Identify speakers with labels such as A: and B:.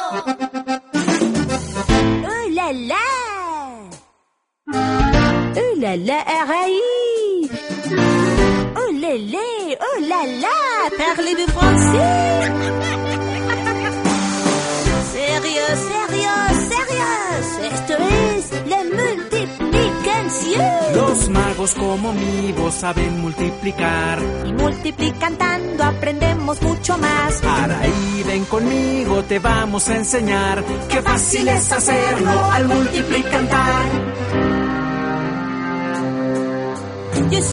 A: Oh là là! Oh là là, Araï! Oh lélé! Oh là là! Parlez-vous français? Sérieux, sérieux, sérieux! Esto es la multiplicación.
B: Los magos como mi voz saben multiplicar.
A: Y multiplicando aprendemos mucho más.
B: Araí, ven conmigo, te vamos a enseñar. Qué fácil es hacerlo al multiplicar.